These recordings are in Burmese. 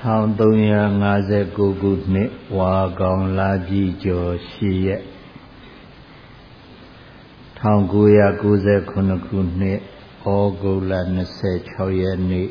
1359 ခုနှစ်ဝါကောင်လကြီးကျော်8ရက်1998ခုနှစ်ဩဂုတ်လ26ရက်နေ့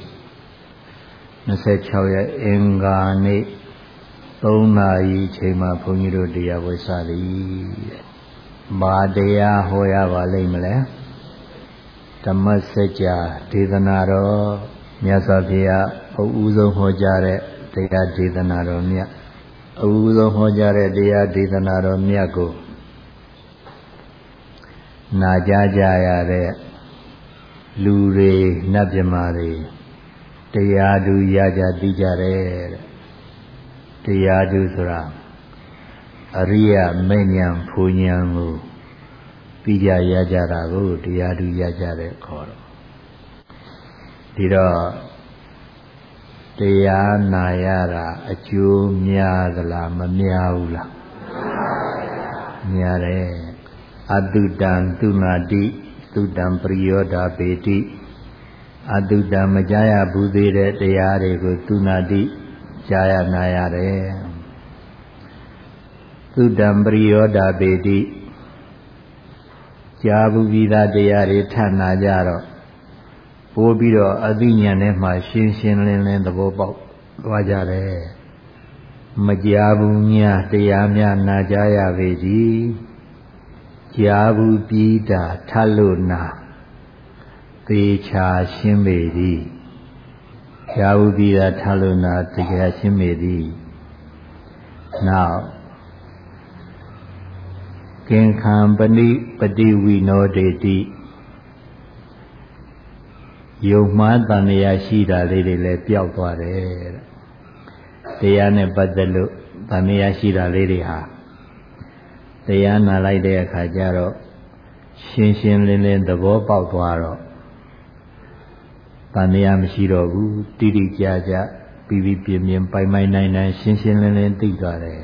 26ရက်အင်္ဂါနေ့3နာရီအချိန်မှာဘုန်းကြီးတို့တရားဝဲစားသည်ဘာတရားဟောရပါလိမ့်မလဲဓမ္မစကြာဒေသနာတော်မြတ်စွာဘုရားအဦးဆုံးဟောကြားတဲ့တရားဒေသနာတော်မြတ်အဦးဆုံးဟောကြားတဲ့တရားဒေသနာတော်မြတ်ကိုနာကြားကြရတဲ့လူတွေနတ်မြမာတွေတရားသူရကြသိကြတယ်တရားသူဆိုတာအရိယမေညာဖူညာကိုပြီးကြရကြတာကိုတရားသူရကြတဲ့ခေါ်တော့ဒီတော့တရားနာရတာအကျိုးများသလားမများဘူးလားများတယ်အတုတံသူနာတိသုတံပရိယောဒပေတိအတုတံမကြားရဘူးသေးတဲ့တရားတွေကိုသူနာတိကြားရနာရတယ်သုတံပရိယောဒပေတိကြားဘူးပြီးသားတရားတွေထပ်နာကြတော့ပို့ပြီးတော့အသိဉာဏ်နဲ့မှရှင်းရှင်းလင်းလင်းသဘောပေါက်သွားကြတယ်မကြားဘူးများတရားများနာကြားရပေသည်ကြားဘူးပြီးတာထပ်လို့နာသေချာရှင်းပေသည်ကြားဘူးပြီးတာထပ်လို့နာသေချာရှင်းပေသည်နောက်ကင်ခံပဏိပတိဝိနောဒေတိယုံမှားတန်ရာရှိတာလေးတွေလည်းပျောက်သွားတယ်တရားနဲ့ပတ်သက်လို့တန်ရာရှိတာလေးတွေဟာတရားနာလိုက်တဲ့အခါကျတော့ရှင်းရှင်းလင်းလင်းသဘောပေါက်သွားတော့တန်ရာမရှိတော့ဘူးတိတိကျကျပြီးပြီးပြင်းပြင်းပိုင်ပိုင်နိုင်နိုင်ရှင်းရှင်းလင်းလင်းသိသွားတယ်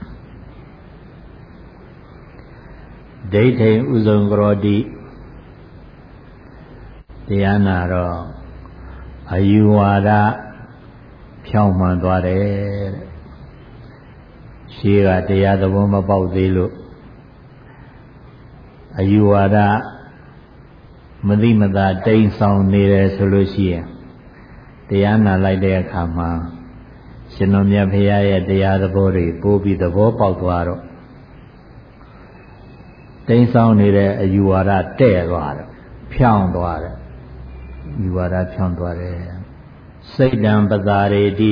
ဒိဋ္ဌိဥဇုံကရောတိတရားနာတော့အယူဝါဒဖြောင်းမှန်သွားတယ်တဲ့ရှေးကတရားသဘောမပေါက်သေးလို့အယူဝါဒမသိမသာတိမ်ဆောင်နေတယ်ဆိုလို့ရှိရင်တရားနာလိုက်တဲ့အခါမှာရှင်တော်မြတ်ဘုရားရဲ့တရားသဘောတွေပိုးပြီးသဘောပေါက်သွားတော့တိမ်ဆောင်နေတဲ့အယူဝါဒတဲ့သွားတယ်ဖြောင်းသွားတယ်ယူဝါဒဖြောင်းသွားတယ်စိတ်တံပတာရေတိ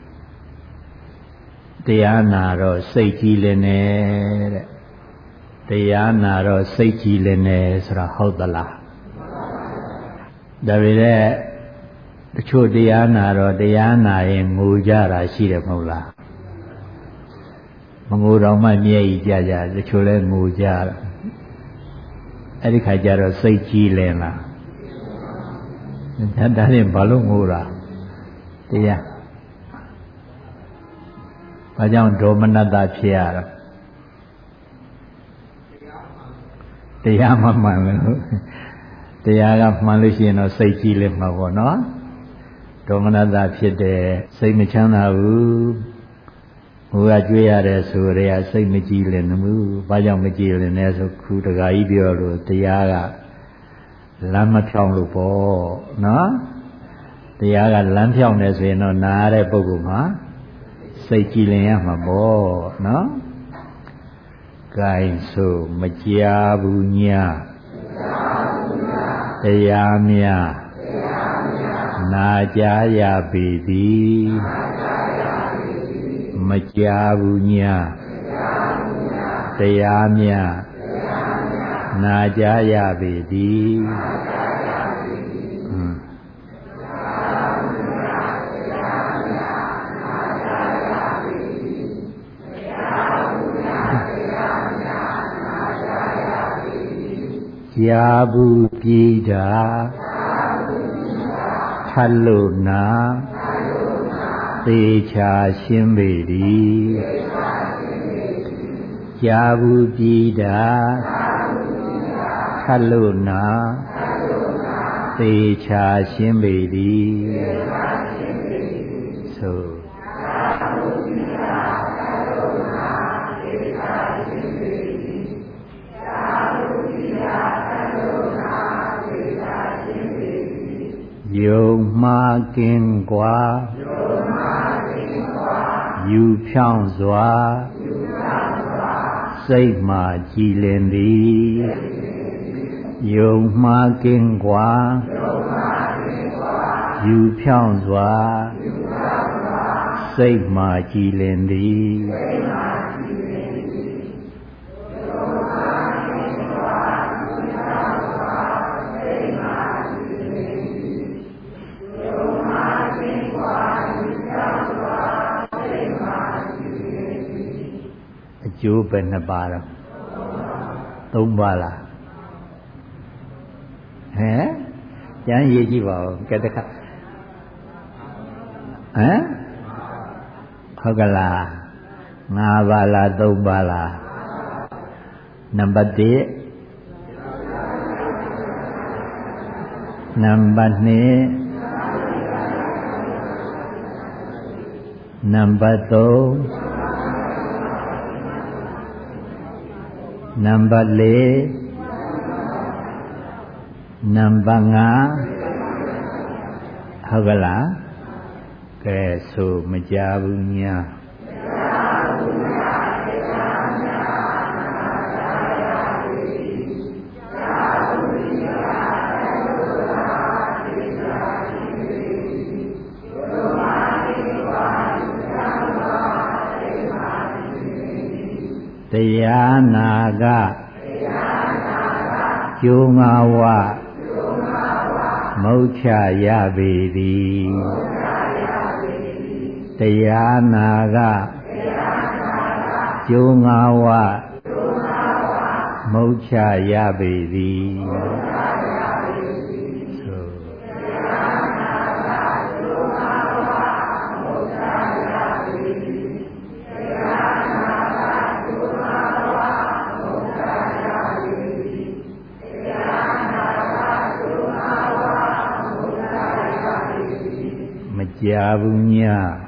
တရားနာတော့စိတ်ကြီးလင်းတဲ့တရားနာတော့စိတ်ကြီးလင်းနေဆိုတာဟုတ်သလားဒါပေမဲ့တချို့တရားနာတော့တရားနာရင်ငိုကြတာရှိတယ်မဟုတ်လားမငိုတော့မှမျက်ရည်ကျကြတချို့လဲငိုကြအဲ့ဒီခါကျတော့စိတ်ကြီးလင်းလားဒါနဲ့ဘာလို့ငိုတာတရားဘာကြောင့်ဒေါမနတဖြစ်ရတာတရားမမှန်လို့တရားကမှန်လို့ရှိရင်တော့စိတ်ကြီးလည်းမှာပေါ့နော်ဒေါမနတဖြစ်တယ်စိတ်မချမ်းသာဘူးဟိုကကြွေးရတယ်ဆိုရဲစိတ်မကြည်လင်ဘူးဘာကြောင့်မကြည်လင်လဲဆိုခုတခါကြီးပြောလို့တရားကလမ်းမဖြောင်းလို့ပေါ့နော်တရားကလမ်းဖြောင်းနေဆိုရင်တော့နားရတဲ့ပုဂ္ဂိုလ်မှာစိတ်ကြည်လင်ရမှာပေါ့နော်ဂိုင်းဆိုမကြားဘူးညာတရားများနာကြားရပေသည်မကြားဘူးညာတရားများနာကြားရပေသည်ကြားဘူးပြည်တာထပ်လို့နာသေချာရှင်းပေသည်ကြားဘူးပြည်တာထပ်လို့နာသေချာရှင်းပေသည်ဆိုယုံမှားကင်းကွာယူဖြောင်းစွာစိတ်မှကြည်လင်သည်ယုံမှားကင်းကွာယူဖြောင်းစွာစိတ်မှကြည်လင်သည်ကျိုးပဲနှစ်ပါးတော့သုံးပါးလားဟမ်ကျန်ရေးကြည့်ပါဦးကဲတခါဟမ်ဟုတ်ကလား၅ပါးလား၃ပါးလားနံပါတ်1နံပါတ်2နံပါတ်3နံပါတ်4နံပါတ်5ဟုတ်ကလားကဲဆိုမကြဘူးညာတရားနာကကျိုးငါဝမုတ်ချရပေသည်တရားနာကကျိုးငါဝမုတ်ချရပေသည်ကြာဘူးည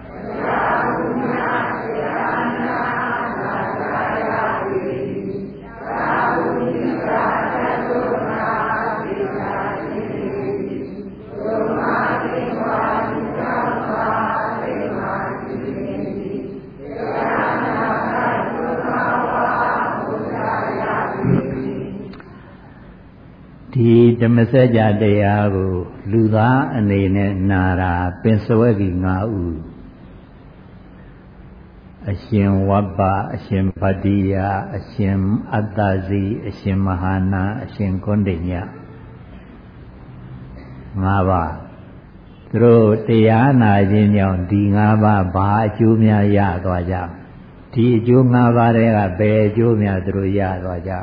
ဒီဓမ္မစကြာတရားကိုလူသားအနေနဲ့နာတာပင်စဝဂီ5ဦးအရှင်ဝပ္ပအရှင်ဗတ္တိယအရှင်အတ္တဇိအရှင်မဟာနာအရှင်ကွန္ဒိည5ပါးသူတို့တရားနာခြင်းကြောင့်ဒီ5ပါးဘာအကျိုးများရသွားကြဒီအကျိုး5ပါးတွေကဘယ်အကျိုးများသူတို့ရသွားကြ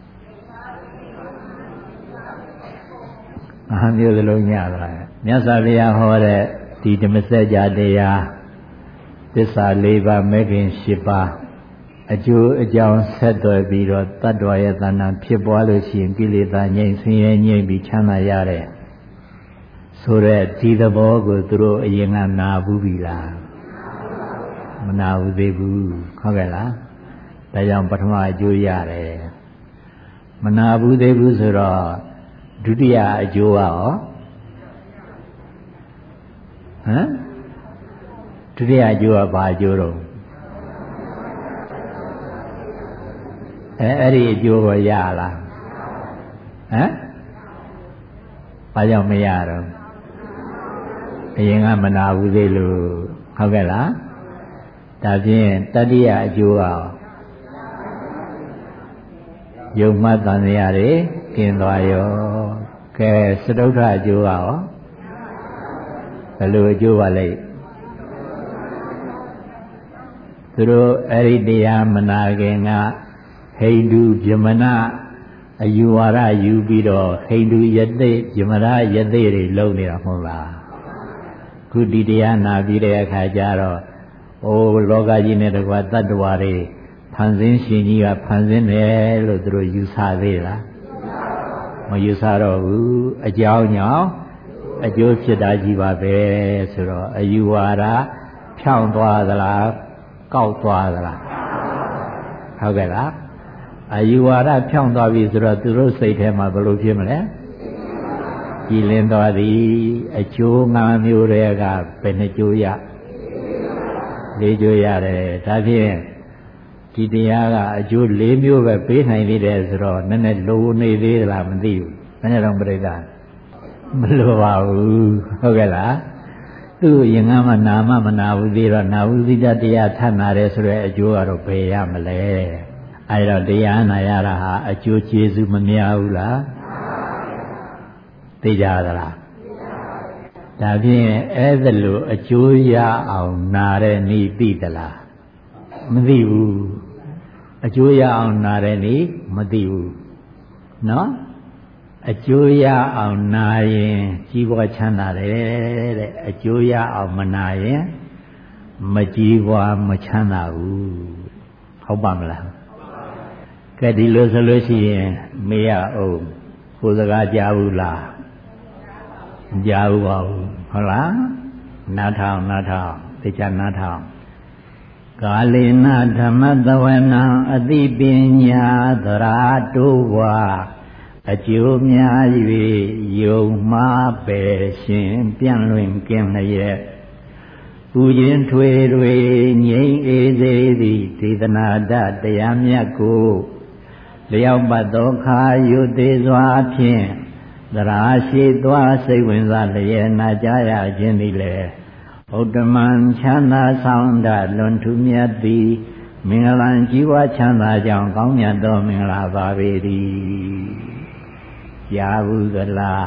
အဟံမျိုးစလုံးညသွားတယ်မြတ်စွာဘုရားဟောတဲ့ဒီဓမ္မစကြာတရားသစ္စာ၄ပါးမဂ်ခင်၈ပါးအကျိုးအကြောင်းဆက်သွယ်ပြီးတော့တတ္တဝါရဲ့တဏ္ဍာဖြစ်ပွားလို့ရှိရင်ကိလေသာငြိမ်းဆင်းရဲငြိမ်းပြီးချမ်းသာရတဲ့ဆိုတဲ့ဒီသဘောကိုသူတို့အရင်ကနာဘူးပြီလားမနာဘူးသေးဘူးဟုတ်ကဲ့လားဒါကြောင့်ပထမအကျိုးရတယ်မနာဘူးသေးဘူးဆိုတော့ဒုတိယအကျိုးရောဟမ်ဒုတိယအကျိုးကဘာအကျိုးတော့အဲ့ဒီအကျိုးကိုရလားဟမ်ဘာကြောင့်မရတော့အရင်ကမနာဘူးသေးလို့ဟုတ်ကဲ့လားဒါဖြင့်တတိယအကျိုးကယုံမှတ်တန်ရရတယ်ကျင်သွားရောကဲစတုထအကျိုးရောဘယ်လိုအကျိုးပါလဲသူတို့အဲ့ဒီတရားမနာခင်ကဟိန္ဒူဗြဟ္မဏအယူဝါဒယူပြီးတော့ဟိန္ဒူယသိဗြဟ္မဏယသိတွေလုံးနေတာမဟုတ်လားခုဒီတရားနာပြီးတဲ့အခါကျတော့အိုးလောကကြီးနဲ့တကွာတတ္တဝါတွေဖန်ဆင်းရှင်ကြီးကဖန်ဆင်းတယ်လို့သူတို့ယူဆသေးလားမယူဆတော့ဘူးအကြောင်းကြောင့်အကျိုးဖြစ်တာကြီးပါပဲဆိုတော့အယူဝါဒဖြောင်းသွားသလားကောက်သွားသလားဟုတ်ကဲ့လားအယူဝါဒဖြောင်းသွားပြီဆိုတော့သူတို့စိတ်ထဲမှာဘယ်လိုဖြစ်မလဲကြည်လင်သွားသည်အကျိုး5မျိုးတည်းကဘယ်နှကျိုးရ4ကျိုးရတယ်ဒါဖြင့်ဒီတရားကအကျိုး4မျိုးပဲပေးနိုင်သေးတယ်ဆိုတော့နည်းနည်းလိုနေသေးသလားမသိဘူးဘယ်နဲ့တော့ပြိဿမလိုပါဘူးဟုတ်ကဲ့လားသူ့ရင်ကမှနာမမနာဘူးသေးတော့နာဝုဇိတတရားထပ်နာတယ်ဆိုတဲ့အကျိုးကတော့ဘယ်ရမလဲအဲဒါတရားနာရတာဟာအကျိုးကျေးဇူးမများဘူးလားသိကြသလားဒါဖြင့်အဲ့ဒါလိုအကျိုးရအောင်နာတဲ့နည်းသိသလားမသိဘူးအကျိုးရအောင်နာတဲ့နည်းမသိဘူးနော်အကျိုးရအောင်နာရင်ကြီးပွားချမ်းသာတယ်တဲ့အကျိုးရအောင်မနာရင်မကြီးပွားမချမ်းသာဘူးဟုတ်ပါမလားကဲဒီလိုဆိုလို့ရှိရင်မေးရအောင်ကိုယ်စကားကြားဘူးလားမကြားဘူးပါဘူးဟုတ်လားနားထောင်သိချနားထောင်ကာလေနဓမ္မသဝနံအသိပညာသရာတိုးဝါအကျိုးများ၍ယုံမှားပဲရှင်ပြန့်လွင်ကင်းလျက်ပူခြင်းထွေတွေငြိမ်းအေးစေသည်ဒေသနာတတရားမြတ်ကိုလျောက်ပတ်သောခါယုသေးစွာဖြင့်သရာရှိသွားစိတ်ဝင်စားလျက်နာကြရခြင်းသည်လေဥတ္တမံချမ်းသာဆောင်တလွန်ထူးမြတ်သည်မင်္ဂလာကြီးပွားချမ်းသာကြောင်းကောင်းမြတ်သောမင်္ဂလာပါပေသည်ကြားဘူးသလား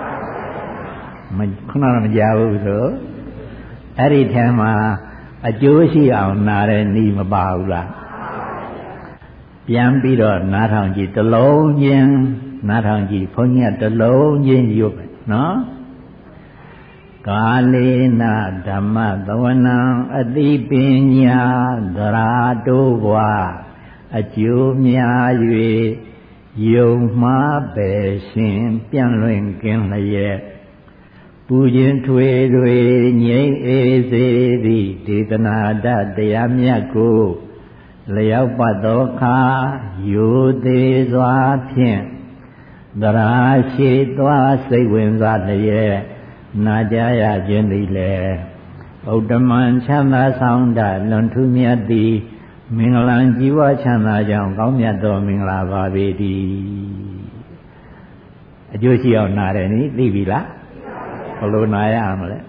ခုနကမကြားဘူးဆိုအဲ့ဒီထဲမှာအကျိုးရှိအောင်နာတဲ့နည်းမပါဘူးလားပြန်ပြီးတော့နားထောင်ကြည့်တစ်လုံးချင်းနားထောင်ကြည့်ဘုန်းကြီးကတစ်လုံးချင်းရွတ်မယ်နော်ကာလေနဓမ္မသဝနံအသိပညာသရာတိုးဘွားအကျိုးများ၍ယုံမှားပဲရှင်ပြန့်လွင်ကင်းလျက်ပူခြင်းထွေတွေငြိမ်းအေးစေသည်ဒေသနာတတရားမြတ်ကိုလျောက်ပတ်သောခါယိုသေးစွာဖြင့်သရာရှိသွားစိတ်ဝင်စားလျက်နာကြရခြင်းသည်လေဥတ္တမံချမ်းသာဆောင်တလွန်ထူးမြတ်သည်မင်္ဂလာကြီးပွားချမ်းသာကြောင်းကောင်းမြတ်သောမင်္ဂလာပါပေတည်းအကျိုးရှိအောင်နာတယ်နိသိပြီလားဘယ်လိုနာရမလဲ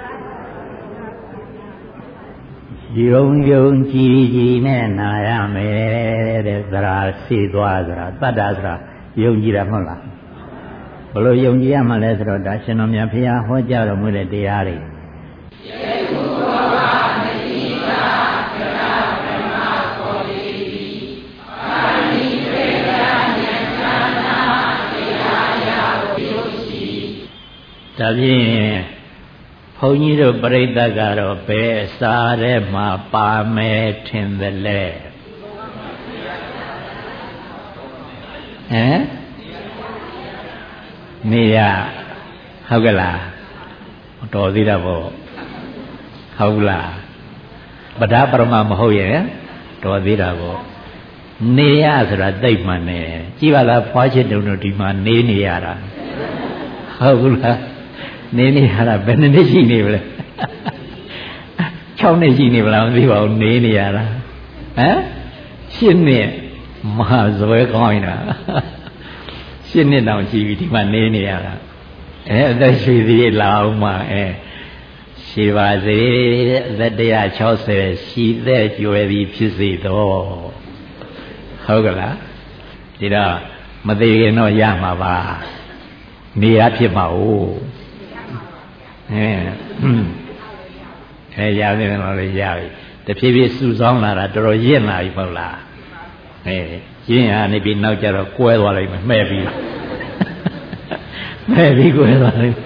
ယုံကြည်နဲ့နာရမယ်တဲ့သရာရှိသွားဆိုတာတတ္တဆိုတာယုံကြည်တာမဟုတ်လားဘယ်လိုယုံကြည်ရမှလဲဆိုတော့ဒါရှင်တော်မြတ်ဘုရားဟောကြားတော်မူတဲ့တရားတွေဒါဖြင့်ဘုန်းကြီးတို့ပြိဿကတော့ဘယ်အစာထဲမှာပါမယ်ထင်သလဲနေရဟုတ်ကလားတော်သေးတာပေါ့ဟုတ်လားပဒပရမမဟုတ်ရဲ့တော်သေးတာပေါ့နေရဆိုတာသိမှန်တယ်ကြည့်ပါလားဖွားချစ်တုံတို့ဒီမှာနေရတာဟုတ်လားနေရတာဘယ်နှစ်ရှိနေဗလဲ6နှစ်ရှိနေဗလားမသိပါဘူးနေရတာ7နှစ်မဟာဇွဲကောင်းနေတာ7နှစ်တောင်ရှိပြီဒီမှာနေရတာအသက်ရွှေသေးလာအောင်မှရှိပါစေအသက်160ရှိသက်ကျွယ်သည်ဖြစ်စေတော့ဟုတ်ကလားဒီတော့မသေးခင်တော့ရမှာပါနေရဖြစ်မှာ哦ရတယ်တော့လေရပြီတဖြည်းဖြည်းစုဆောင်းလာတာတော်တော်ရင့်လာပြီမဟုတ်လားရင့်ရနေပြီးနောက်ကျတော့ကွဲသွားလိုက်မယ်မှဲ့ပြီးကွဲသွားလိုက်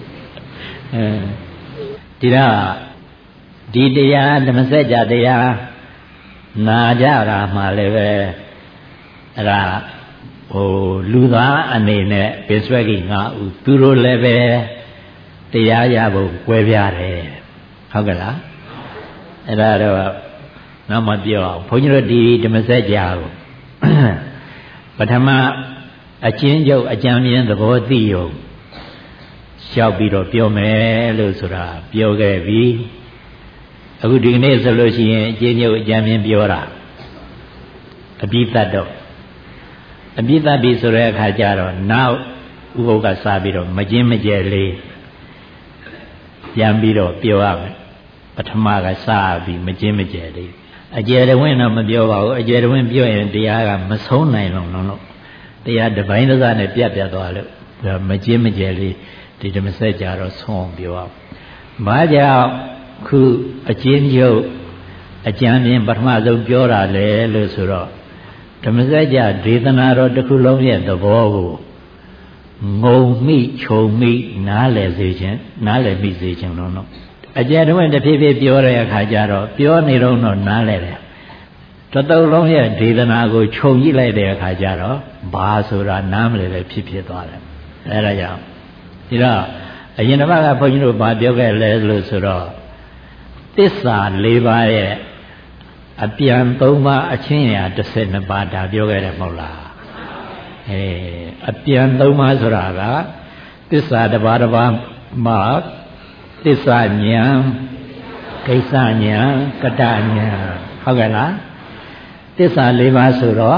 ဒီတော့ဒီတရားဓမ္မစကြာတရားနာကြတာမှလည်းပဲအဲ့ဒါလူသားအနေနဲ့ပင်ဆွဲကြီး5ဦးသူတို့လည်းပဲတရားရဖို့ကွဲပြားတယ်ဟုတ်ကဲ့လားအဲ့ဒါတော့နောက်မှပြောအောင်ဘုန်းကြီးတို့ဒီဓမ္မစကြာကိုပထမအချင်းချုပ်အကြံဉာဏ်သဘောသိရုံလျှောက်ပြီးတော့ပြောမယ်လို့ဆိုတာပြောခဲ့ပြီအခုဒီနေ့ဆိုလို့ရှိရင်အချင်းချုပ်အကြံဉာဏ်ပြောတာအပိသတ်တော့အပိသတ်ပြီဆိုတဲ့အခါကျတော့နောက်ဥပုပ်ကစားပြီးတော့မကျင်းမကျဲလေးပြန်ပြီးတော့ပြောရမယ်ပထမကစားပြီးမကျင်းမကျဲလေးအကျယ်တဝင်းတော့မပြောပါဘူးအကျယ်တဝင်းပြောရင်တရားကမဆုံးနိုင်လုံးလို့တရားတစ်ပိုင်းတစ်စားနဲ့ပြတ်သွားလို့မကျင်းမကျဲလေးဒီဓမ္မစကြာတော့ဆုံးအောင်ပြောအောင်ဘာကြောင့်ခုအချင်းချုပ်အကျမ်းပြင်ပထမဆုံးပြောတာလေလို့ဆိုတော့ဓမ္မစကြာဒေသနာတော်တစ်ခုလုံးရဲ့သဘောကိုငုံမိခြုံမိနားလည်စေခြင်းနားလည်မိစေခြင်းလုံးတော့အကျယ်တဝင်းတစ်ဖြည်းဖြည်းပြောတဲ့အခါကျတော့ပြောနေတော့နားလည်တယ်တစ်သုတ်လုံးရဲ့ဒေသနာကိုခြုံကြည့်လိုက်တဲ့အခါကျတော့ဘာဆိုတာနားမလည်ပဲဖြစ်သွားတယ်အဲဒါကြောင့်ဒီတော့အရင်တစ်ပတ်ကဘုန်းကြီးတို့ဗာပြောခဲ့လဲလို့ဆိုတော့သစ္စာ၄ပါးရဲ့အပြန်၃ပါးအချင်းရာ12ပါးဒါပြောခဲ့တယ်မဟုတ်လားအပြန်၃ပါးဆိုတာကသစ္စာတစ်ပါးတစ်ပါးမှာသစ္စာဉာဏ်ကိစ္စဉာဏ်ကတ္တဉာဏ်ဟုတ်ကဲ့လားသစ္စာ၄ပါးဆိုတော့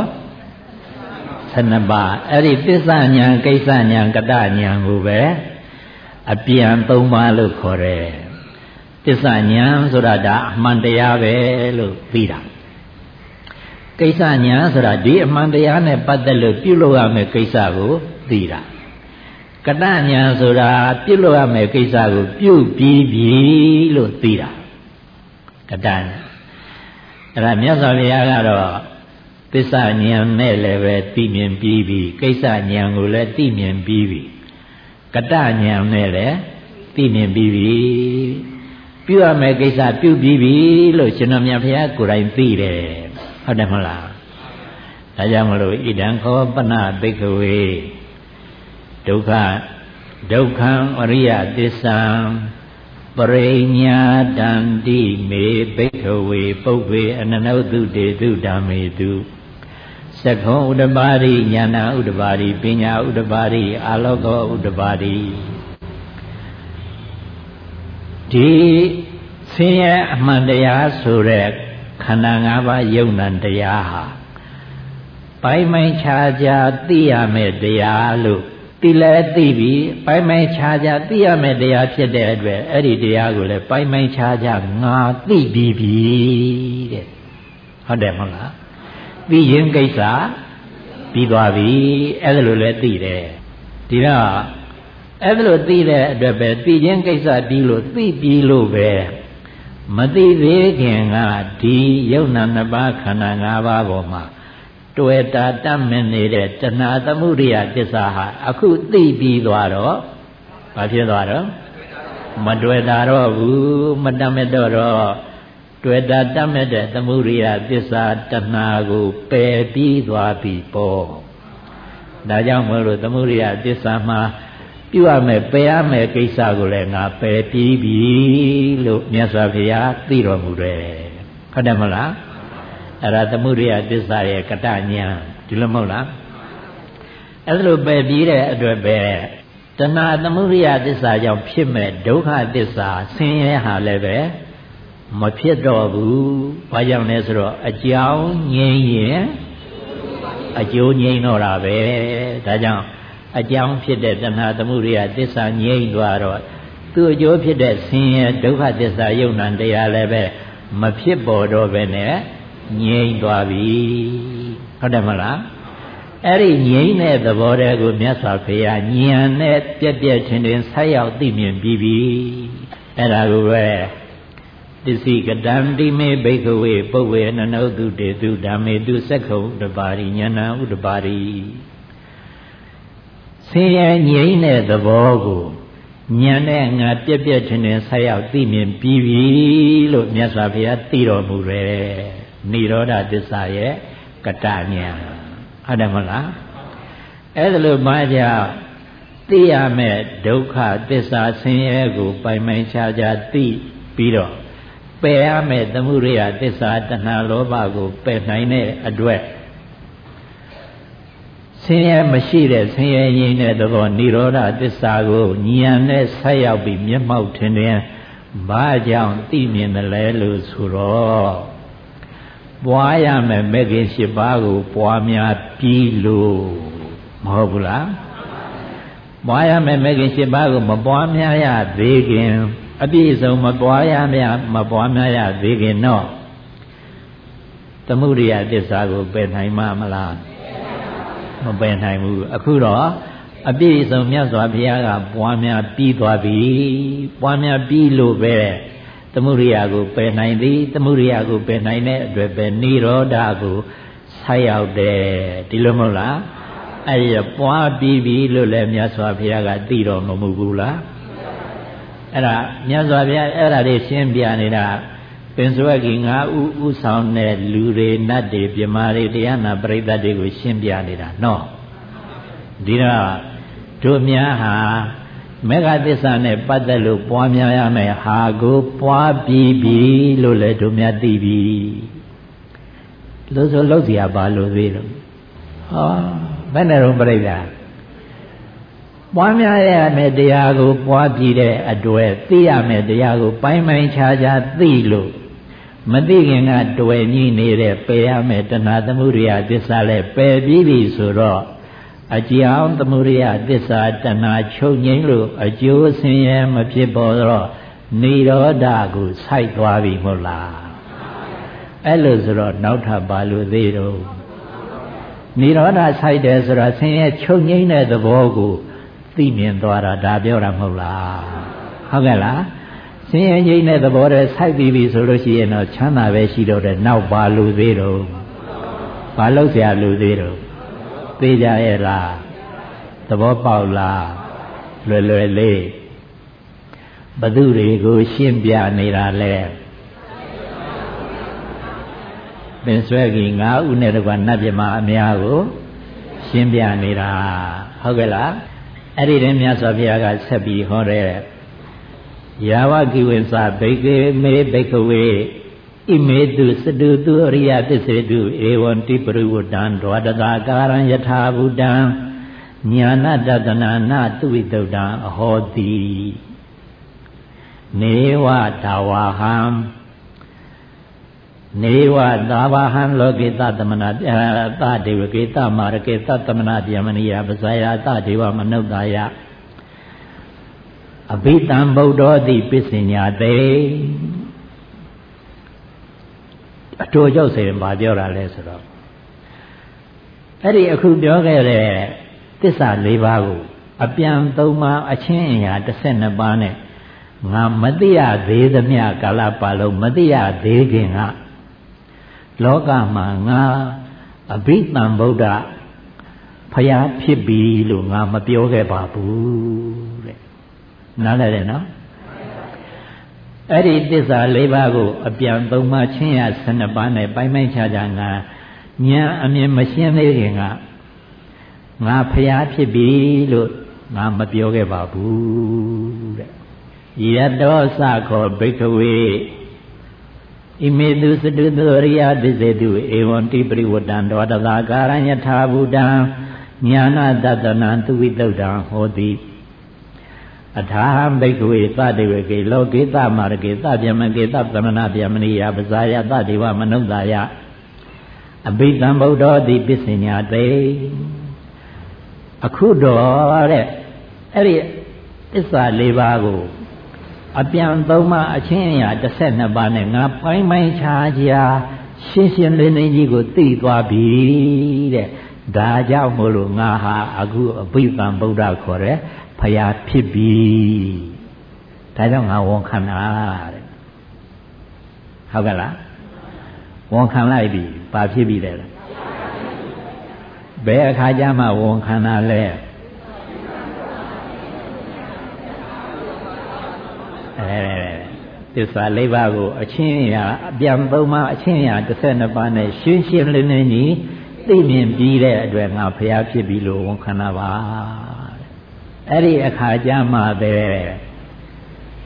12ပါးအဲ့ဒီသစ္စာဉာဏ်ကိစ္စဉာဏ်ကတ္တဉာဏ်ကိုပဲအပြန်၃ပါးလို့ခေါ်တယ်သစ္စာဉာဏ်ဆိုတာဒါအမှန်တရားပဲလို့သိတာကိစ္စဉာဏ်ဆိုတာဒီအမှန်တရားနဲ့ပတ်သက်လို့ပြုလုပ်ရမယ့်ကိစ္စကိုသိတာကတ္တဉာဏ်ဆိုတာပြုလုပ်ရမယ့်ကိစ္စကိုပြုပြီးပြီလို့သိတာကတ္တဉာဏ်အဲ့ဒါမြတ်စွာဘုရားကတော့သစ္စာဉာဏ်နဲ့လည်းပဲသိမြင်ပြီးပြီကိစ္စဉာဏ်ကိုလည်းသိမြင်ပြီးပြီကတ္တဉာဏ်နဲ့လည်းသိမြင်ပြီးပြီပြုရမယ့်ကိစ္စပြုပြီးပြီလို့ရှင်တော်မြတ်ဘုရားကိုယ်တိုင်သိတယ်ဟုတ်တယ်မဟုတ်လားဒါကြောင့်မလို့ဣဒံခောပနဘိက္ခဝေဒုက္ခအရိယသစ္စာပရိညာတန္တိမေဘိက္ခဝေပုဗ္ဗေအနနုတုတေတုဓမ္မေတုသက္ခုံဥဒ္ဓပါရိဉာဏဥဒ္ဓပါရိပညာဥဒ္ဓပါရိအာလောကောဥဒ္ဓပါရိဒီဆင်းရဲအမှန်တရားဆိုတဲ့ခန္ဓာ၅ပါးယုံ nant တရားဟာပိုင်းပိုင်းခြားခြားသိရမယ့်တရားလို့သိလဲသိပြီးပိုင်းပိုင်းခြားခြားသိရမယ့်တရားဖြစ်တဲ့အတွက်အဲ့ဒီတရားကိုလည်းပိုင်းပိုင်းခြားခြားငါသိပြီးပြီတဲ့ဟုတ်တယ်မဟုတ်လားသိရင်ကိစ္စပြီးသွားပြီအဲ့ဒါလိုလည်းသိတယ်ဒီတော့အဲ့ဒါလိုသိတဲ့အတွက်ပဲသိခြင်းကိစ္စပြီးလို့သိပြီးလို့ပဲမသိသေးခင်ကဒီယုံနာနှစ်ပါးခန္ဓာ၅ပါးပေါ်မှာတွေ့တာတတ်မြင်နေတဲ့တဏှာသမုဒိယသစ္စာဟာအခုသိပြီးသွားတော့ဘာဖြစ်သွားတော့မတွေ့တာတော့ဘူးမတတ်မဲ့တော့တွေ့တာတတ်မဲ့တဲ့သမုဒိယသစ္စာတဏှာကိုပယ်ပြီးသွားပြီပေါ့ဒါကြောင့်မလို့သမုဒိယသစ္စာမှာပြုရမယ်ပယ်ရမယ်ကိစ္စကိုလည်းငါပယ်ပြီးပြီလို့မြတ်စွာဘုရားသိတော်မူတယ်ဟုတ်တယ်မဟုတ်လားအဲ့ဒါသမုဒိယသစ္စာရဲ့ကတ္တဉာဏ်ဒီလိုမဟုတ်လားအဲ့လိုပယ်ပြီးတဲ့အတွက်ပဲတဏှာသမုဒိယသစ္စာကြောင့်ဖြစ်မဲ့ဒုက္ခသစ္စာဆင်းရဲဟာလည်းပဲမဖြစ်တော့ဘူးဘာကြောင့်လဲဆိုတော့အကြောင်းငြိမ်းရင်အကျိုးငြိမ်းတော့တာပဲဒါကြောင့်အကြောင်းဖြစ်တဲ့တဏှာသမုဒိယသစ္စာငြိမ်းသွားတော့သူ့အကျိုးဖြစ်တဲ့ဆင်းရဲဒုက္ခသစ္စာယုံ nant တရားလည်းပဲမဖြစ်ပေါ်တော့ပဲနဲ့ငြိမ်းသွားပြီဟုတ်တယ်မလားအဲ့ဒီငြိမ်းတဲ့သဘောတည်းကိုမြတ်စွာဘုရားဉာဏ်နဲ့ပြည့်ပြည့်ချင်းချင်းဆက်ရောက်သိမြင်ပြီးပြီအဲ့ဒါကိုပဲသစ္စည်းကတံတိမေဘိက္ခဝေပုဗ္ဗေအနနုတုတေတုဓမ္မေတုသက္ခုံဥဒ္ဓပါရိဉာဏဥဒ္ဓပါရိဆင်းရဲငြိမ်းတဲ့သဘောကိုဉာဏ်နဲ့ငါပြည့်ပြည့်ချင်းချင်းဆက်ရောက်သိမြင်ပြီးပြီလို့မြတ်စွာဘုရားသိတော်မူတယ်နိရောဓသစ္စာရဲ့ကတ္တဉာဏ်ဟုတ်တယ်မဟုတ်လားအဲ့ဒါလို့မှကြောင့်သိရမယ့်ဒုက္ခသစ္စာဆင်းရဲကိုပိုင်ပိုင်ခြားခြားသိပြီးတော့ပယ်ရမယ်သမုဒိယသစ္စာတဏှာလောဘကိုပယ်နိုင်တဲ့အတွက်ဆင်းရဲမရှိတဲ့ဆင်းရဲရင်းတဲ့သဘောនិရောဓသစ္စာကိုဉာဏ်နဲ့ဆက်ရောက်ပြီးမျက်မှောက်ထင်တယ်ဘာကြောင့်သိမြင်တယ်လဲလို့ဆိုတော့ပွားရမယ်မဂ္ဂင်၈ပါးကိုပွားများပြီးလို့မဟုတ်ဘူးလားပွားရမယ်မဂ္ဂင်၈ပါးကိုမပွားများရသေးခင်အပြည့်အစုံမပွားများရသေးခင်တော့သမုဒိယသစ္စာကိုပယ်နိုင်မှာမလားမပယ်နိုင်ဘူးအခုတော့အပြည့်အစုံမြတ်စွာဘုရားကပွားများပြီးသွားပြီပွားများပြီးလို့ပဲသမုဒိယကိုပယ်နိုင်သည်သမုဒိယကိုပယ်နိုင်တဲ့အတွက်ပဲនិရောဓကိုဆိုက်ရောက်တယ်ဒီလိုမဟုတ်လားအဲ့ဒီပွားပြီးပြီလို့လည်းမြတ်စွာဘုရားကသိတော်မမူဘူးလားအဲ့ဒါမြတ်စွာဘုရားအဲ့ဒါတွေရှင်းပြနေတာပင်စွဲကြီး၅ဦးဥဆောင်တဲ့လူတွေနတ်တွေပြမာတွေတရားနာပရိသတ်တွေကိုရှင်းပြနေတာနော်ဒီတော့တို့များဟာမေဃသစ္စာနဲ့ပတ်သက်လို့ပွားများရမယ်ဟာကိုပွားပြီးပြီလို့လည်းတို့များသိပြီလို့ဆိုလို့เสียပါလို့သေးလို့ဟောဘယ်နဲ့တော့ပြိဿပွားများရမယ်တရားကိုပွားပြီးတဲ့အတွက်သိရမယ်တရားကိုပိုင်းပိုင်းခြားခြားသိလို့မသိခင်ကတွေ့ညှိနေတဲ့ပယ်ရမယ်တဏှာသမုဒိယသစ္စာလည်းပယ်ပြီးပြီဆိုတော့အကြောင်းသမုဒိယသစ္စာတဏှာချုပ်ငြိမ်းလို့အကျိုးဆင်းရဲမဖြစ်ပေါ်တော့និရောဓကိုဆိုက်သွားပြီမဟုတ်လားအဲ့လိုဆိုတော့နောက်ထပ်ပါလို့သေးတော့និရောဓဆိုက်တယ်ဆိုတော့ဆင်းရဲချုပ်ငြိမ်းတဲ့သဘောကိုသိမြင်သွားတာဒါပြောတာမဟုတ်လားဟုတ်ကဲ့လားဆင်းရဲငြိမ်းတဲ့သဘောတည်းဆိုက်ပြီးပြီဆိုလို့ရှိရင်တော့ချမ်းသာပဲရှိတော့တယ်နောက်ပါလို့သေးတော့ဘာလို့ဆရာလို့သေးတော့သိကြရဲ့လားသဘောပေါက်လားလွယ်လွယ်လေးဘသူတွေကိုရှင်းပြနေတာလဲပင်စွဲကြီး၅ဦးနဲ့တကွနတ်ပြမအများကိုရှင်းပြနေတာဟုတ်ကဲ့လားအဲ့ဒီတည်းမြတ်စွာဘုရားကဆက်ပြီးဟောတဲ့ယာဝကိဝိသဘိကေမေဘိကဝေဣမေတုစတုသူအရိယသစ္စေတုဧဝံတိပရိဝတ္တံဒဝတတာကာရံယထာဘုဒ္ဓံညာဏတတနာနာသူဝိတုဒ္ဓံအဟောတိနေဝဒါဝဟံနေဝသာဝဟံလောကိတသမနာသဒေဝကေတမာရကေတသမနာဗျမနိယပဇာယသဒေဝမနုဿာယအဘိတံဗုဒ္ဓောတိပစ္စညာတေအတူကြောက်စေရင်ဘာပြောတာလဲဆိုတော့အဲ့ဒီအခုပြောခဲ့တဲ့သစ္စာ၄ပါးကိုအပြန်၃ပါးအချင်းအရာ12ပါးနဲ့ငါမသိရသေးသမျှကာလပတ်လုံးမသိရသေးခင်ကလောကမှာငါအဘိဓမ္မဗုဒ္ဓဖျားဖြစ်ပြီလို့ငါမပြောခဲ့ပါဘူးတဲ့နားလည်တယ်နော်အဲ့ဒီသစ္စာ၄ပါးကိုအပြန်၃ပါးချင်းရ12ပါးနဲ့ပိုင်းပိုင်းခြားခြားငါဉာဏ်အမြင်မရှင်းသေးခင်ကငါဖျားဖြစ်ပြီလို့ငါမပြောခဲ့ပါဘူးတဲ့ယတောသခောဘိက္ခဝေဣမေတုစတုသောရိယသစ္စေတုဧဝံတိပရိဝတ္တံဒဝတတာကာရံယထာဘုဒ္ဓံညာဏတတနံသူဝိတုဒ္ဓံဟောတိအထာဟံဘိက္ခဝေသတေဝကေလောကေတမာရကေသဗျမကေသသမဏဗျမနိယပဇာယသဒေဝမနုဿာယအဘိဓမ္ဗုဒ္ဓောတိပစ္စညာတေအခုတော့တဲ့အဲ့ဒီသစ္စာ၄ပါးကိုအပြန်၃ပါးအချင်းအရာ12ပါးနဲ့ငါပိုင်းပိုင်းခြားခြားရှင်းရှင်းလင်းလင်းကြီးကိုသိသွားပြီတဲ့ဒါကြောင့်မို့လို့ငါဟာအခုအဘိဓမ္ဗုဒ္ဓခေါ်တဲ့ဖယားဖြစ်ပြီဒါကြောင့်ငါဝန်ခံတာတဲ့ဟုတ်ကဲ့လားဝန်ခံလိုက်ပြီဘာဖြစ်ပြီလဲဘယ်အခါကျမှဝန်ခံတာလဲသစ္စာ၄ပါးကိုအချင်းအရာအပြန်၃ပါးအချင်းအရာ12ပါးနဲ့ရှင်းရှင်းလင်းလင်းကြီးသိမြင်ပြီးတဲ့အတွက်ငါဖယားဖြစ်ပြီလို့ဝန်ခံတာပါအဲ့ဒီအခါကျမှပဲ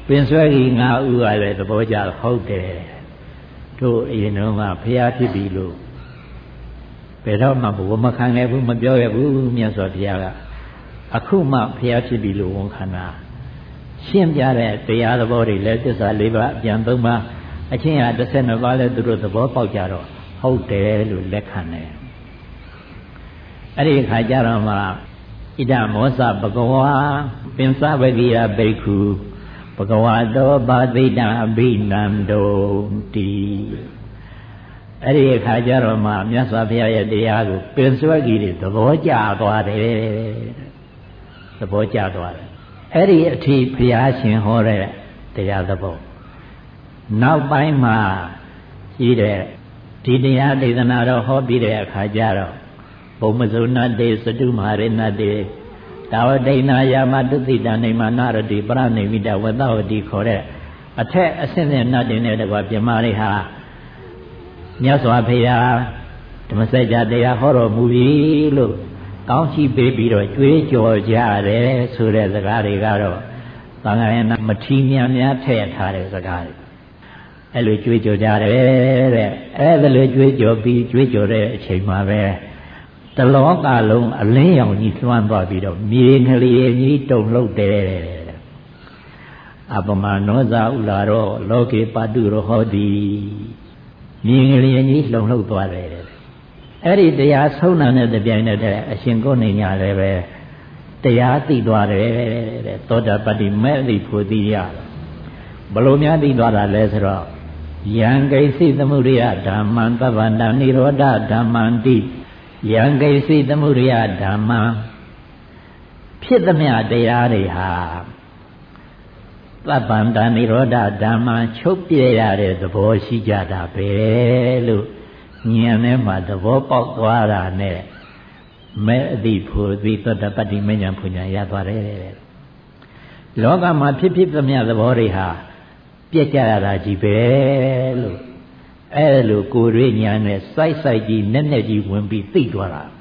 ပင်ဆွဲကြီးငါဥကလည်းသဘောကျဟုတ်တယ်တို့အရင်တော့ကဖျားဖြစ်ပြီလို့ဘယ်တော့မှဘဝမခံခဲ့ဘူးမပြောရဘူးမြတ်စွာဘုရားကအခုမှဖျားဖြစ်ပြီလို့ဝန်ခံတာရှင်းပြတဲ့တရားသဘောတွေလည်းသစ္စာ၄ပါးအပြန်၃ပါးအချင်းဟာ12ပါးလည်းသူတို့သဘောပေါက်ကြတော့ဟုတ်တယ်လို့လက်ခံတယ်အဲ့ဒီအခါကျတော့မှဣဒမောစဘဂဝါပင်စဝဂိယဘိက္ခုဘဂဝါတောဘာသိတံအဘိနန္ဒောတိအဲ့ဒီအခါကျတော့မှမြတ်စွာဘုရားရဲ့တရားကိုပင်စွဲကြီးတွေသဘောကျသွားတယ်သဘောကျသွားတယ်အဲ့ဒီအထိဘုရားရှင်ဟောတဲ့တရားသဘောနောက်ပိုင်းမှာကြီးတဲ့ဒီတရားဒေသနာတော်ဟောပြီးတဲ့အခါကျတော့ဘုံမဇုဏတေစတုမဟာရဏတေတာဝတိနာယာမတုတိတနိမနာရတိပရဏိမိတဝတဝတိခေါ်တဲ့အထက်အဆင့်နဲ့နတ်တွေနဲ့တကွာပြမလေးဟာမြတ်စွာဘုရားဓမ္မစကြာတရားဟောတော်မူပြီလို့ကောင်းချီးပေးပြီးတော့ကြွေးကြော်ကြတယ်ဆိုတဲ့စကားတွေကတော့သံဃာယနာမထီမြန်များထည့်ထားတဲ့စကားတွေအဲ့လိုကြွေးကြော်ကြတယ်တဲ့အဲ့ဒါလိုကြွေးကြော်ပြီးကြွေးကြော်တဲ့အချိန်မှာပဲတလောကလုံးအလင်းရောင်ကြီးလွှမ်းသွားပြီးတော့မြေကလေးကြီးတုန်လှုပ်တယ်အပမနောဇာဥလာရောလောကေပတုရောဟောတိမြေကလေးကြီးလှုံလှုပ်သွားတယ်အဲ့ဒီတရားဆုံးနာတဲ့တပြိုင်နက်တည်းအရှင်ကိုနေညာလည်းပဲတရားသိသွားတယ်တဲ့သောတာပတ္တိမဲ့သိဖို့သိရဘလို့များသိသွားတာလဲဆိုတော့ယံကိစီသမုဒိယဓမ္မံသဗ္ဗန္တနိရောဓဓမ္မံတိယံကိစီသမုဒိယဓမ္မံဖြစ်သမျှတရားတွေဟာသဗ္ဗန္တနိရောဓဓမ္မံချုပ်ပြရတဲ့သဘောရှိကြတာပဲလို့ဉာဏ်ထဲမှာသဘောပေါက်သွားတာနဲ့မဲ့အတိဖို့သီသောတပတ္တိမဉ္ဇဉ်ဖွညာရသွားတယ်တဲ့လောကမှာဖြစ်ဖြစ်သမျှသဘောတွေဟာပြည့်ကြရတာကြီးပဲလို့အဲ့လိုကိုယ်ရဉာဏ်နဲ့စိုက်ကြီးနဲ့ကြီးဝင်ပြီးသိသွားတာ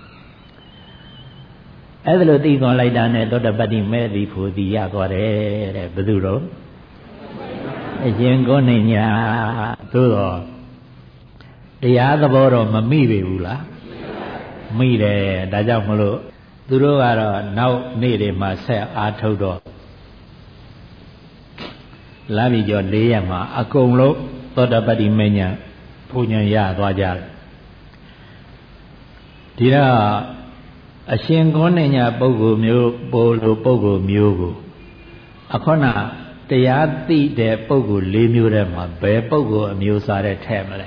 အဲ့ဒါလိုသိသွားလိုက်တာနဲ့သောတပတ္တိမဲ့အတိဖို့သီရသွားတယ်တဲ့ဘယ်သူတော့အရှင်ကိုနေညာသို့တော့တရားသဘောတော့မမိပေဘူးလားမိတယ်ဒါကြောင့်မလို့သူတို့ကတော့နောက်နေ့တွေမှာဆက်အားထုတ်တော့လာပြီကျော်၄ရက်မှာအကုန်လုံးသောတပတ္တိမဉ္ဇဉ်ဘုံဉဏ်ရသွားကြတယ်ဒီတော့အရှင်ကောဏညာပုဂ္ဂိုလ်မျိုးပိုလိုပုဂ္ဂိုလ်မျိုးကိုအခုနတရားသိတဲ့ပုဂ္ဂိုလ်၄မျိုးထဲမှာဘယ်ပုဂ္ဂိုလ်အမျိုးစားတဲ့ထဲမလဲ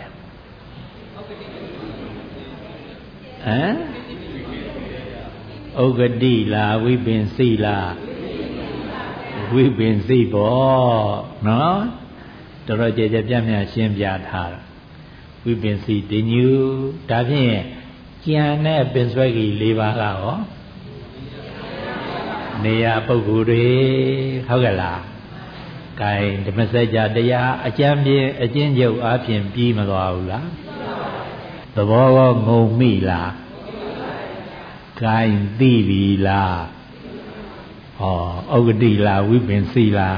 ဥက္ကတိလားဝိပင်စိလားဝိပင်စိပေါ့နော်တော်တော်ကြည်ကြပြန့်ပြန့်ရှင်းပြထားတာဝိပင်စိတညူဒါဖြင့်ကြံတဲ့ပင်ဆွဲကြီး၄ပါးကရောနေရပုဂ္ဂိုလ်တွေဟုတ်ကဲ့လားဂိုင်းဓမ္မစကြာတရားအကျမ်းပြင်းအကျဉ်းချုပ်အားဖြင့်ပြီးမသွားဘူးလားသဘောကောငုံမိလားဂိုင်းသိပြီလားဟောဥက္ကတိလားဝိပင်စိလား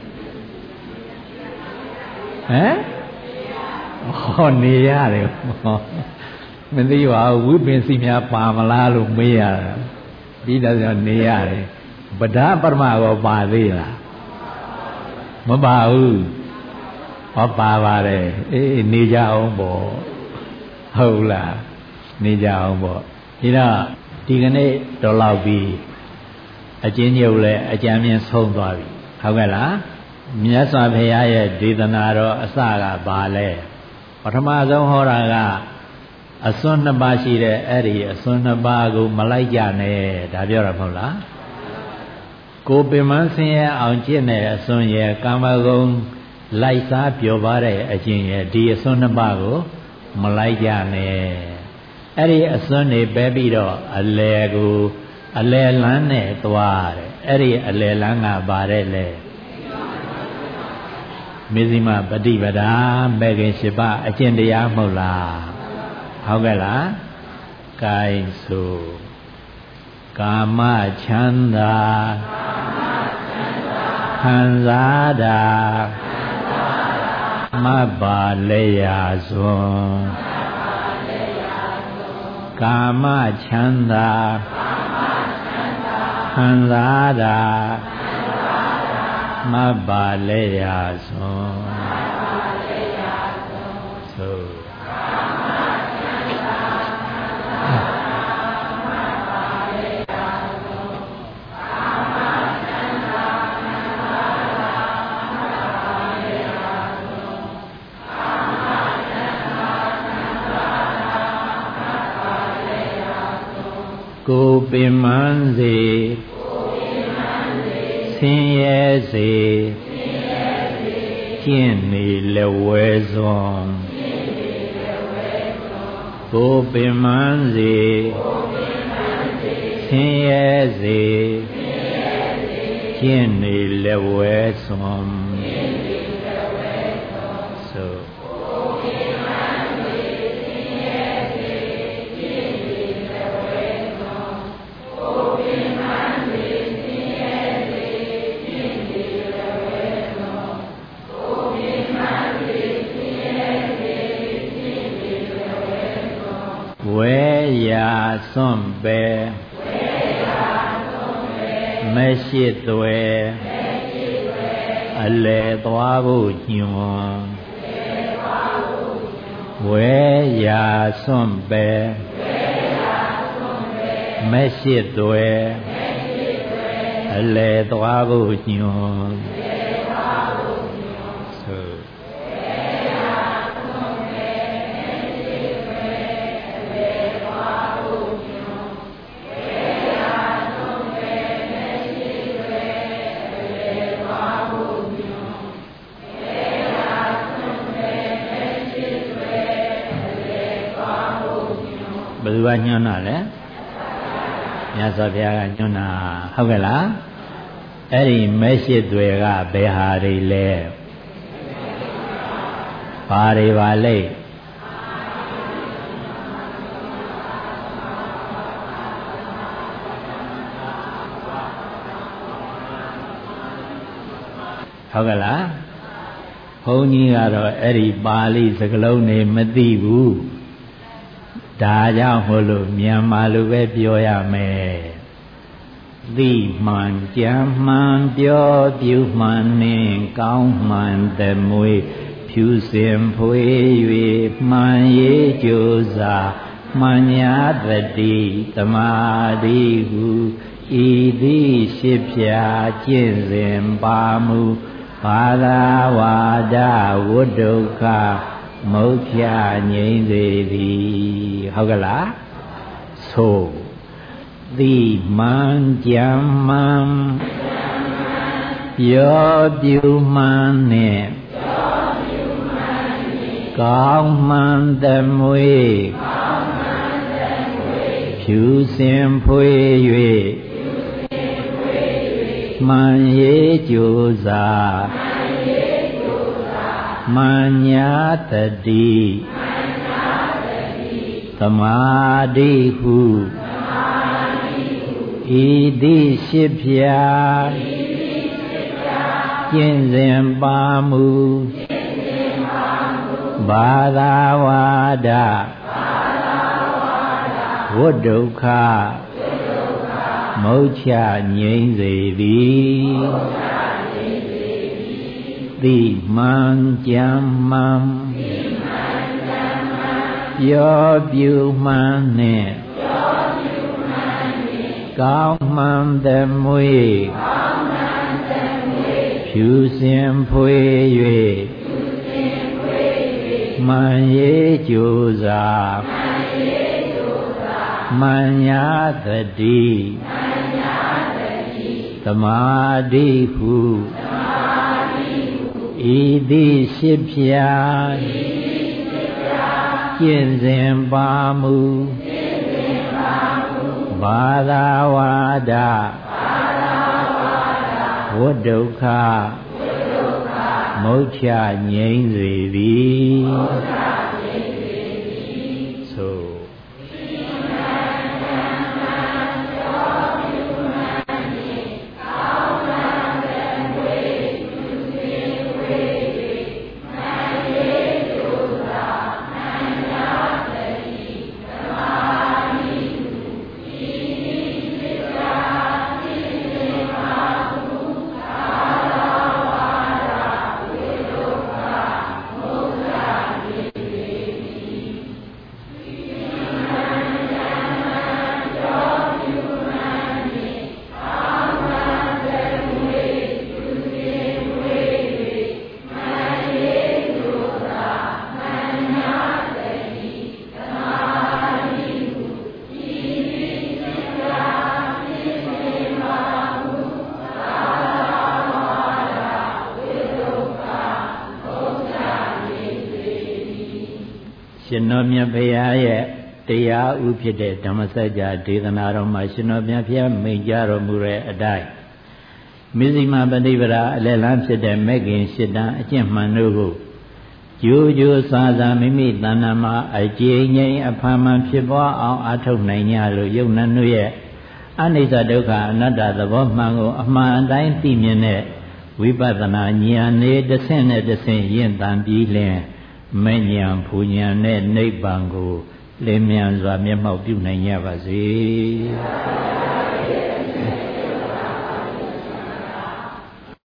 ဟောနေရတယ်မသိပါဘူးဝိပင်စိများပါမလားလို့မေးရတာပြီးတော့နေရတယ်ဗဒပရမကောပါသေးလားမပါဘူးဟောပါပါတယ်အေးနေကြအောင်ပေါ့ဟုတ်လားနေကြအောင်ပေါ့ဒီတော့ဒီကနေ့တော်လောက်ပြီးအကျဉ်းချုပ်လဲအကြံမြင်ဆုံးသွားပြီဟုတ်ကဲ့လားမြတ်စွာဘုရားရဲ့ဒေသနာတော်အစကဘာလဲပထမဆုံးဟောတာကအစွန်းနှစ်ပါးရှိတဲ့အဲ့ဒီအစွန်းနှစ်ပါးကိုမလိုက်ကြနဲ့ဒါပြောတာမဟုတ်လားကိုပင်မဆင်းရဲအောင်ကျင့်တဲ့အစွန်းရဲ့ကာမဂုဏ်လိုက်စားပျော်ပါတဲ့အကျင့်ရဲ့ဒီအစွန်းနှစ်ပါးကိုမလိုက်ကြနဲ့အဲ့ဒီအစွန်းတွေပဲပြီးတော့အလယ်ကိုအလယ်လန်းနဲ့သွားတယ်အဲ့ဒီအလယ်လန်းကပါတယ်လေမေဇိမပฏิပဒါဘေခင်၈ပါးအကျင့်တရားမဟုတ်လားဟုတ်ကဲ့လားကိုင်ဆိုကာမချမ်းသာခံစားတာမတ်ပါလေရာစွန်ကာမချမ်းသာခံစားတာမတ်ပါလေရာစွန်သို့ကိုပင်မန်းစေဆင်းရဲစေကျင့်နေလက်ဝဲစွန်ကိုပင်မန်းစေဆင်းရဲစေကျင့်နေလက်ဝဲစွန်စွန့်ပဲမရှိသွဲအလဲသွားဖို့ညွန်ဝဲရာစွန့်ပဲမရှိသွဲအလဲသွားဖို့ညွန်ဘယ်သူကညွှန်းတာလဲမြတ်စွာဘုရားကညွှန်းတာဟုတ်ကဲ့လားအဲ့ဒီမဲရှိတွေကဘယ်ဟာတွေလဲဘာတွေပါလဲဟုတ်ကဲ့လားဘုန်းကြီးကတော့အဲ့ဒီပါဠိစကားလုံးတွေမသိဘူးဒါကြောင့်မို့လို့မြန်မာလိုပဲပြောရမယ်သိမှန်ကြံမှန်ပြောပြုမှန်နှင့်ကောင်းမှန်သမွေဖြူစင်ဖွေ၍မှန်ရေးကြိုးစားမှန်ညာတတိသမာဓိဟုဤသည်ရှိဖြာကျင့်စဉ်ပါမူဘာသာဝါဒဝိဒုက္ခမုတ်ဖြာငြိမ့်စေသည်ဟုတ်ကလားဆိုသိမှန်ကြံမှန်ပြောပြုမှန်နဲ့ကောင်းမှန်သမွေဖြူစင်ဖွေ၍မှန်ရေးကြိုးစားမှန်ညာတတိသမာဓိဟုဤသည်ရှိဖြာကျင့်စဉ်ပါမူဘာသာဝါဒဝိဒုက္ခမုတ်ချငြိမ့်စေသည်သိမှန်ကြံမှန်ပြောပြုမှန်နှင့်ကောင်းမှန်သမွေဖြူစင်ဖွေ၍မှန်ရေးကြိုးစားမှန်ညာတတိသမာဓိဟုဤသည်ရှိဖြာကျင့်စဉ်ပါမူဘာသာဝါဒဝိဒုက္ခမုတ်ချငြိမ့်စေသည်ဆိုရှင်တော်မြတ်ဘုရားရဲ့တရားဥဖြစ်တဲ့ဓမ္မစကြာဒေသနာတော်မှာရှင်တော်မြတ်ဘုရားမိန့်ကြားတော်မူတဲ့အတိုင်းမဇ္ဈိမပฏิပဒါအလယ်လန်းဖြစ်တဲ့မဲ့ခင်ရှစ်တန်းအကျင့်မှန်တို့ကိုကြိုးကြိုးစားစားမိမိတဏ္ဍာမှာအကျဉ်းငြိမ်အဖန်မှန်ဖြစ်ပွားအောင်အားထုတ်နိုင်ကြလို့ယုံနာတို့ရဲ့အနိစ္စဒုက္ခအနတ္တသဘောမှန်ကိုအမှန်အတိုင်းသိမြင်တဲ့ဝိပဿနာဉာဏ်နဲ့တစ်ဆင့်နဲ့တစ်ဆင့်ရင့်တန်ပြီးလင်မဲ့ဉာဏ်ဘူဉာဏ်နဲ့နိဗ္ဗာန်ကိုလင်းမြန်စွာမျက်မှောက်ပြုနိုင်ကြပါစေ။